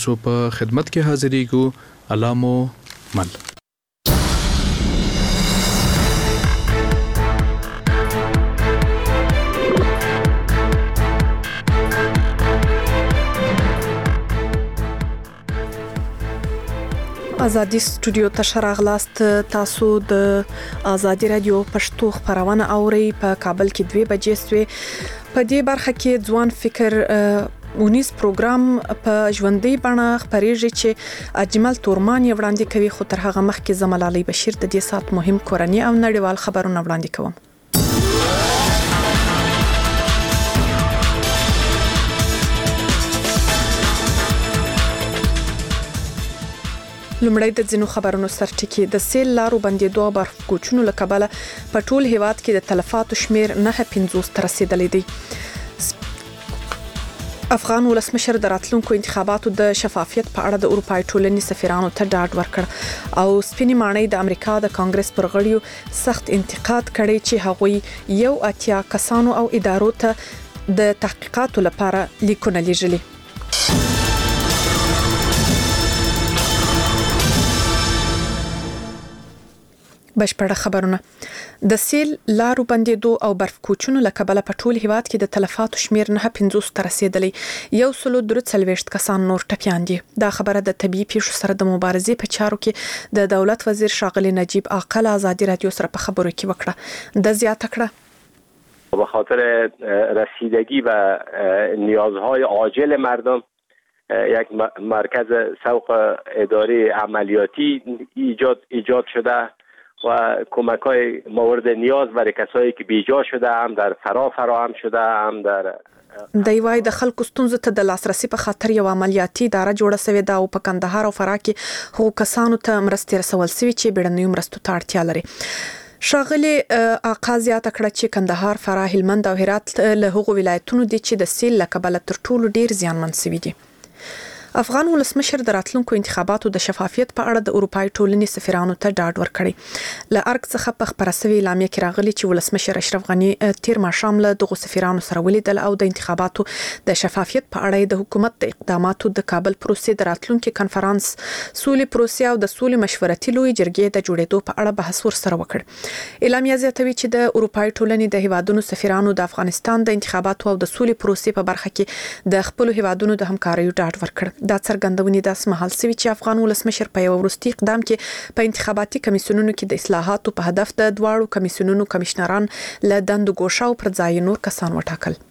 سو په خدمت کې حاضرېږو. الله مو مل. ازادي سټوډیو ته شراغلاست. تاسو د ازادي رادیو پښتو خبرونه اوري. په کابل کې 2 بجې سوې. په دې برخه کې ځوان فکر ونیس پروګرام په ژوندۍ بڼه خبرېږي چې اجمل تورمان یې وړاندې کوي. خو تر هغه مخکې زمال علي بشیر د دې سات مهم کورنی او نړیوال خبرونه وړاندې کوم. لومړی د ځینو خبرونو سرټکی. د سیل لارو بندیدو او برف کوچونو له کبله په ټول هیواد کې د تلفاتو شمیر 950 ته رسیدلی دی. افغان ولسمشر د راتلونکو انتخاباتو د شفافیت په اړه د اروپای ټولنې سفیرانو ته ډاډ ورکړ او سپینې ماڼۍ د امریکا د کانګرس پر غړیو سخت انتقاد کړی چې هغوی 80 کسانو او ادارو ته د تحقیقاتو لپاره لیکونه لیږلي. بشپړه خبرونه. د سیل لارو بندیدو او برف کوچونو له کبله په ټول هیواد کې د تلفاتو شمیر 950 ته رسیدلی. 143 کسان نور ټپیان دي. دا خبره د طبيعي پیښو سره د مبارزې په چارو کې د دولت وزیر شاغلی نجیب عاقل ازادي رادیو سره په خبرو کې وکړه. د زیاته کړه به خاطر رسیدگی و نیازهای عاجل مردم یک مرکز سوق اداری عملیاتی ایجاد شده و کمک‌های مورد نیاز برای کسایی که بیجا شده هم در فراهم شده هم در وای د خلکو ستونزو ته د لاسرسي په خاطر یو عملیاتي اداره جوړه شوې ده او په کندهار او فراه کې هغو کسانو ته مرستې رسول شوي چې بیړنیو مرستو ته اړتیا لري. شاغلی آقا زیاته کړه چې کندهار، فراه، هلمند او هرات له هغو ولایتونو دي چې د سیل له کبله تر ټولو ډیر زیانمن شوي دي. افغان ولسمشر د راتلونکو انتخاباتو د شفافیت په اړه د اروپای ټولنې سفیرانو ته ډاډ ورکړی. له ارګ څخه په خبره شوې اعلامیه کې راغلي چې ولسمشر اشرف غنی تیر ماښام له دغو سفیرانو سره ولیدل او د انتخاباتو د شفافیت په اړه د حکومت د اقداماتو د کابل پروسې د راتلونکو کنفرانس سولې پروسې او د سولې مشورتي لوی جرګې د جوړېدو په اړه بحث ورسره وکړ. اعلامیه زیاتوي چې د اروپای ټولنې د هیوادونو سفیرانو د افغانستان د انتخاباتو او د سولې پروسې په برخه کې د خپل هیوادونو د همکاریو ډاډ ورکړ. دا څرګندونې داس مهال سوي چې افغان ولسمشر په یو وروستي اقدام کې په انتخاباتي کمیسیونونو کې د اصلاحاتو په هدف د دواړو کمیسیونونو کمشنران له دندو ګوښه او پر ځای نور کسان وټاکل.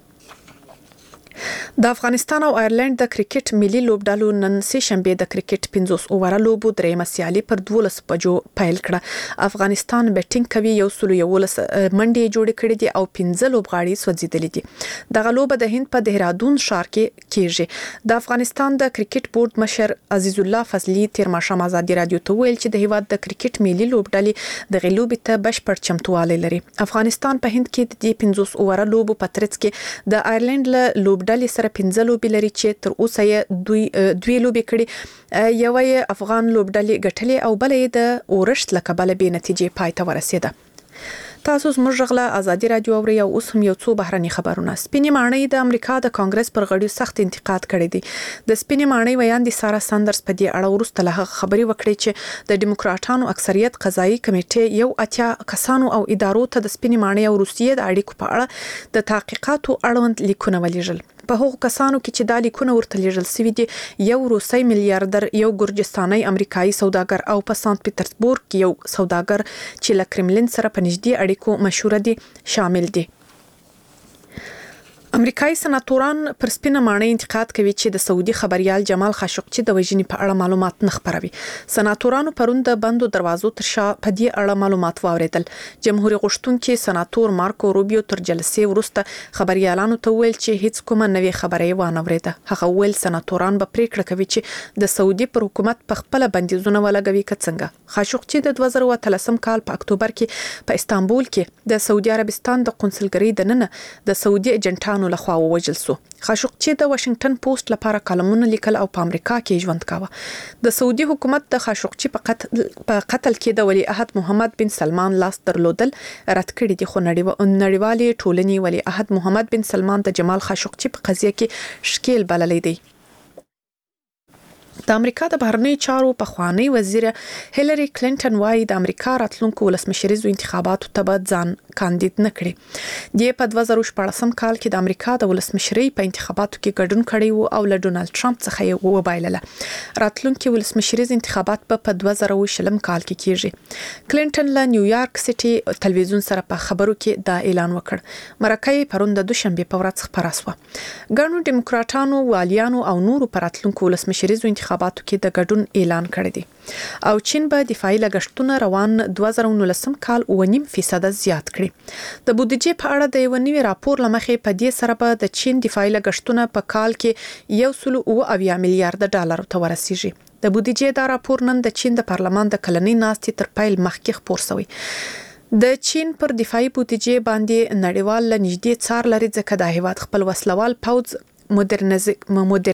د افغانستان او آیرلند د کرکټ ملي لوبډالو نن سه شنبه د کرکټ 15 اوور لوبو درېمه سیالي پر 12 بجو پیل کړه. افغانستان بیټینګ کوي 111 منډي جوړ کړي دي او 15 لوبغاړي سوځیدلي دي. دغه لوبه د هند په دهرادون ښار کې کیږي. د افغانستان د کرکټ بورډ مشر عزیز الله فضلی تیر ماښام ازادي رادیو ته ویل چې د هیواد د کرکټ ملي لوبډالې د غلوبې ته بشپړ چمتووالی لري. افغانستان په هند کې د 15 اوور لوبو په ترڅ کې د آیرلند له لوبډالې سره 15 لوبې لري چې تر اوسه یې دوی لوبې کړي. یو یې افغان لوبډلې ګټلې او بل یې د اورښت له کبله به نتیجې پای ته ورسېده. تاسو زموږ غلا ازادي رادیو اوري او اوس هم یو څو بهرني خبرونه. سپینې ماڼۍ د امریکا د کانګرس پر غړیو سخت انتقاد کړی دی. د سپینې ماڼۍ ویاندې سارا ساندرز په دې اړه وروسته له خبرې وکړې چې د ډیموکراټانو اکثریت قضایي کمیټې 80 کسانو او ادارو ته د سپینې ماڼۍ او روسیې د اړیکو په اړه د تحقیقاتو اړوند لیکونه ولیږل. په هغو کسانو کې چې د لیکونه ورته لیږل شوي دي یو روسي میلیارډر، یو ګرجستاني امریکایي سوداګر او په سانت پیټرزبورګ کې یو سوداګر چې له کرملین سره په نږدې اړیکو مشهور دي شامل دي. امریکایي سناتوران پر سپینه ماڼۍ انتقاد کوي چې د سعودي خبريال جمال خاشقجي د وژنې په اړه معلومات نه خبروي. سناتورانو پرون د بندو دروازو تر شا په دې اړه معلومات واوریدل. جمهوریت غوښتونکي سناتور مارکو روبیو تر جلسې وروسته خبريالانو ته ویل چې هیڅ کومه نوې خبره وانه وریده. هغه ویل سناتوران به پریکړه کوي چې د سعودي پر حکومت په خپل بندیزونه ولګوي که څنګه. خاشقجي د 2013 کال په اکتوبر کې په استانبول کې د سعودي عربستان د قونسلګرۍ دننه د سعودي ایجنټانو لخوا ووجل سو. خاشقجي د واشنگټن پوسټ لپاره کالمونه لیکل او په امریکا کې ژوند کاوه. د سعودي حکومت د خاشقجي په قتل کې د ولی عهد محمد بن سلمان لاس درلودل رد کړی دي. خو نړیوالې ټولنې ولی عهد محمد بن سلمان د جمال خاشقجي په قضیه کې شکیل بللی دی. د امریکا د بهرنی چارو پخوانی وزیر هیلری کلینټن وايي د امریکا راتلونکو ولسمشریزو انتخاباتو ته به ځان کاندید نه کړي. د په 2014 کال کې د امریکا د ولسمشری په انتخاباتو کې ګډون کړی وو او له ډونالد ټرمپ څخه یې وبایلله. راتلونکي ولسمشریز انتخابات په 2020 کال کې کیږي. کلینټن له نیویارک سټي تلویزیون سره په خبرو کې دا اعلان وکړ. مرکه پرون د دوشنبه په ورځ خبره شوه. ګڼو دیموکراتانو، والیانو او نورو پر راتلونکو ولسمشریزو انتخاباتو کې د ګډون اعلان کړی دی او چین به دفاعي لګښتونه روان 2019 کال 9.5% زیات کړي. د بودیجې په اړه د یو نوي راپور لمخې په دې سره به د چین دفاعي لګښتونه په کال کې 1.7 میلیارډ ډالر ته ورسیږي. د بودیجې دا راپور نن د چین د پارلمان د کلنۍ ناستې تر پیل مخکې خپور شوی. د چین پر دفاعي بودیجې باندې نړیوال لنجدي څار لري ځکه د هیواد خپل وسلوال پوځ